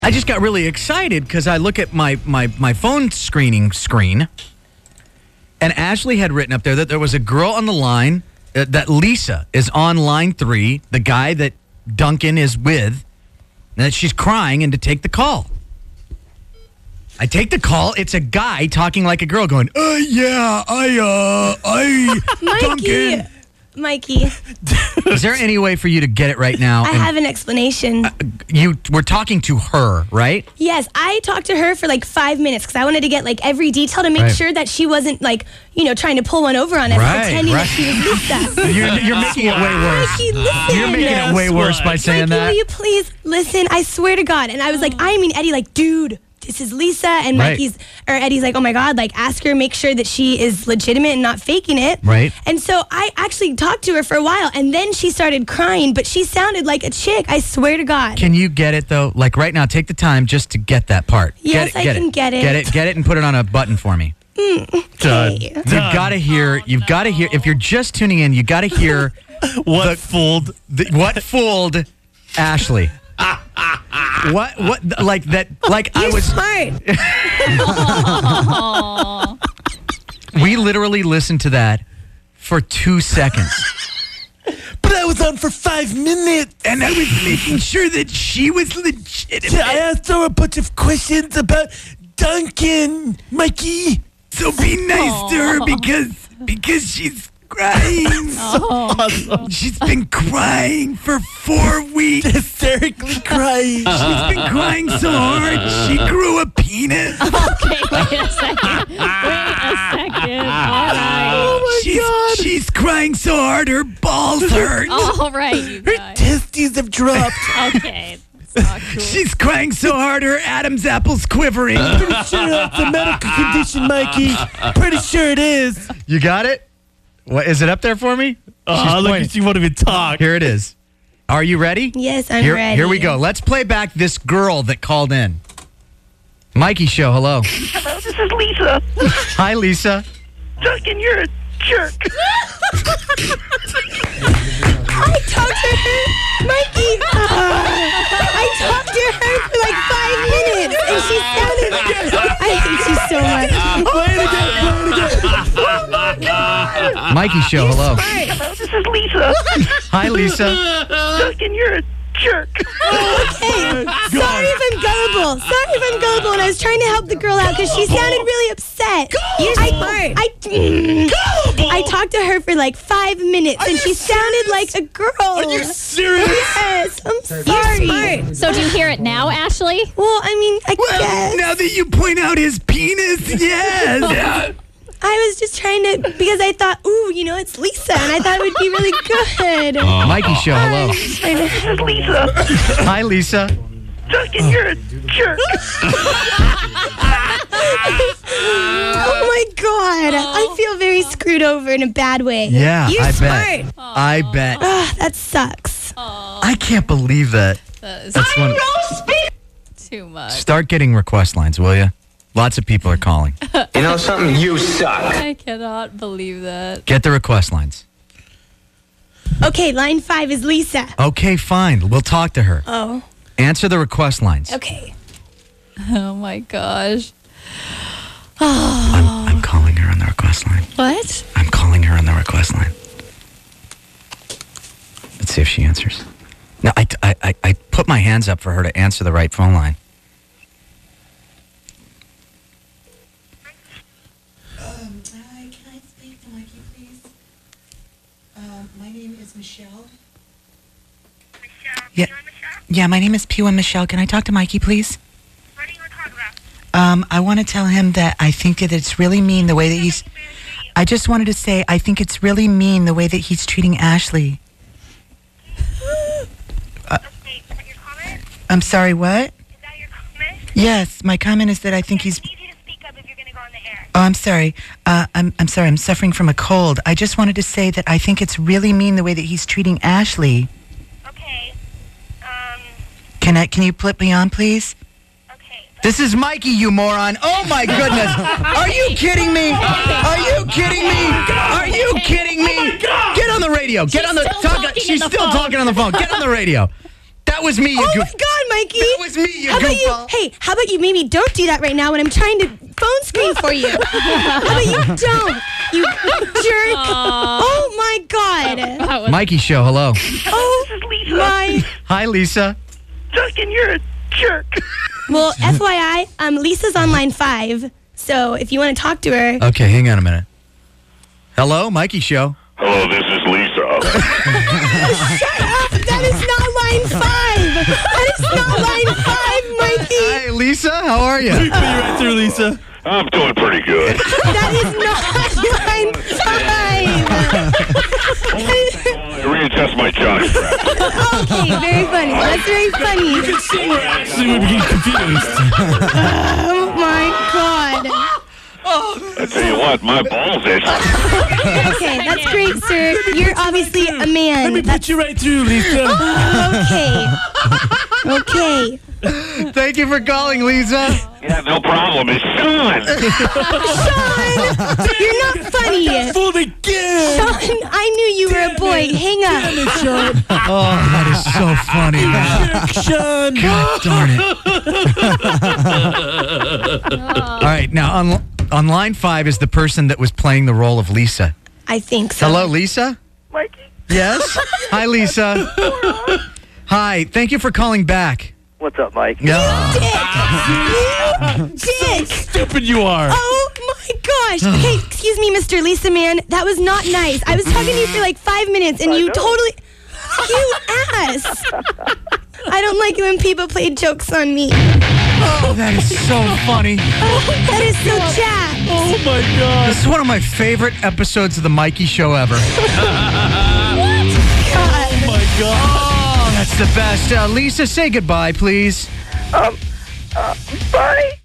I just got really excited because I look at my phone screen, and Ashley had written up there that there was a girl on the line, that Lisa is on line 3, the guy that Duncan is with, and that she's crying and to take the call. I take the call. It's a guy talking like a girl going, Duncan. Mikey. Is there any way for you to get it right now? I have an explanation. We're talking to her, right? Yes, I talked to her for like 5 minutes because I wanted to get like every detail to make sure that she wasn't like, trying to pull one over on us, pretending that she was Lisa. You're making it way worse. Mikey, listen. You're making it way worse by saying Mikey, that. will you please listen? I swear to God. And I was like, Eddie, like, dude, this is Lisa. And Eddie's like, oh my God, like, ask her, make sure that she is legitimate and not faking it. Right. And so I actually talked to her for a while, and then she started crying, but she sounded like a chick. I swear to God. Can you get it though? Like right now, take the time just to get that part. Yes, I can get it. Get it, and put it on a button for me. Okay. You've got to hear. If you're just tuning in, you got to hear what fooled Ashley. What like that? Like You're I was smart. We literally listened to that for 2 seconds. But I was on for 5 minutes. And I was making sure that she was legitimate. I asked her a bunch of questions about Duncan, Mikey. So be nice to her because she's crying. Awesome. She's been crying for 4 weeks. Hysterically crying. She's been crying so hard she grew a penis. Okay, wait a second. All right. Oh my God. She's crying so hard her balls hurt. All right, you Her guys. testes have dropped. Okay. That's not cool. She's crying so hard her Adam's apple's quivering. Pretty sure that's a medical condition, Mikey. Pretty sure it is. You got it? What is it up there for me? Look at you, won't even talk. Here it is. Are you ready? Yes, I'm ready. Here we go. Let's play back this girl that called in. Mikey Show, hello. Hello, this is Lisa. Hi, Lisa. Duncan, you're a jerk. I talked to her, Mikey. I talked to her for like 5 minutes, and she sounded. I hate you so much. Play it again. Oh my God. Mikey Show, hello. Hello, this is Lisa. Hi, Lisa. Duncan, you're a jerk. Okay. Sorry if I'm gullible. And I was trying to help the girl out because she sounded really upset. You're smart. I talked to her for like 5 minutes, and she sounded like a girl. Are you serious? Yes, I'm sorry. Smart. So do you hear it now, Ashley? Well, I mean, I guess. Now that you point out his penis, yes. I was just trying to, because I thought, it's Lisa, and I thought it would be really good. Mikey Show, hello. This is Lisa. Hi, Lisa. Duncan, you're a jerk. Oh my God. I feel very screwed over in a bad way. Yeah, You're I smart. bet. I bet. That sucks. I can't believe that. That is That's one. too much. Start getting request lines, will you? Lots of people are calling. You know something? You suck. I cannot believe that. Get the request lines. Okay, line 5 is Lisa. Okay, fine. We'll talk to her. Oh, Answer the request lines. okay. Oh my gosh. I'm calling her on the request line. What? I'm calling her on the request line. Let's see if she answers. No, I put my hands up for her to answer the right phone line. Hi, can I speak to Mikey, please? My name is Michelle. Yeah. Yeah, my name is P1 Michelle. Can I talk to Mikey, please? What do you want to talk about? I want to tell him that I think that it's really mean the way that he's... I just wanted to say I think it's really mean the way that he's treating Ashley. Okay, is that your comment? I'm sorry, what? Is that your comment? Yes, my comment is that I think he's... I need you to speak up if you're going to go on the air. Oh, I'm sorry. I'm sorry. I'm suffering from a cold. I just wanted to say that I think it's really mean the way that he's treating Ashley. Okay. Can you flip me on, please? Okay. This is Mikey, you moron. Oh, my goodness. Are you kidding me? Are you kidding me? Are you kidding me? Get on the radio. Get on the... She's still talking She's on the still phone. talking on the phone. Get on the radio. That was me, you Oh my goof. God, Mikey! That was me, you How about you? goofball. Hey, how about you maybe don't do that right now when I'm trying to phone screen for you? How about you don't? You jerk! Oh my God! That was Mikey Show, hello. Oh my! Hi, Lisa. Duncan, you're a jerk. Well, FYI, Lisa's on line 5, so if you want to talk to her, Okay, hang on a minute. Hello, Mikey Show. Hello, this is Lisa. that is not line 5. That is not line 5, Mikey. Hi, Lisa. How are you? Put you right through, Lisa. I'm doing pretty good. That is not line 5. Readjust my jock strap. Okay, very funny. That's very funny. See, we're actually would be confused. Oh my God. I tell you what, my balls itch. Okay, that's great, sir. You're obviously a man. Let me put you right through, Lisa. Okay. Okay. Thank you for calling, Lisa. Yeah, no problem. It's Sean. Sean, you're not funny. Fooled again. Sean, I knew you were a boy. Hang up. Sean. Oh, that is so funny, man. Sean. God darn it. All right, now on line 5 is the person that was playing the role of Lisa. I think so. Hello, Lisa? Mikey. Yes? Hi, Lisa. Hi, thank you for calling back. What's up, Mike? You dick. Stupid you are. Oh my gosh. Hey, excuse me, Mr. Lisa man. That was not nice. I was talking to you for like 5 minutes and you totally. You ass. I don't like it when people play jokes on me. Oh, that is so funny. That is so jacked. Oh my God. This is one of my favorite episodes of the Mikey Show ever. God. Oh my God. Oh, that's the best. Lisa, say goodbye, please. Bye.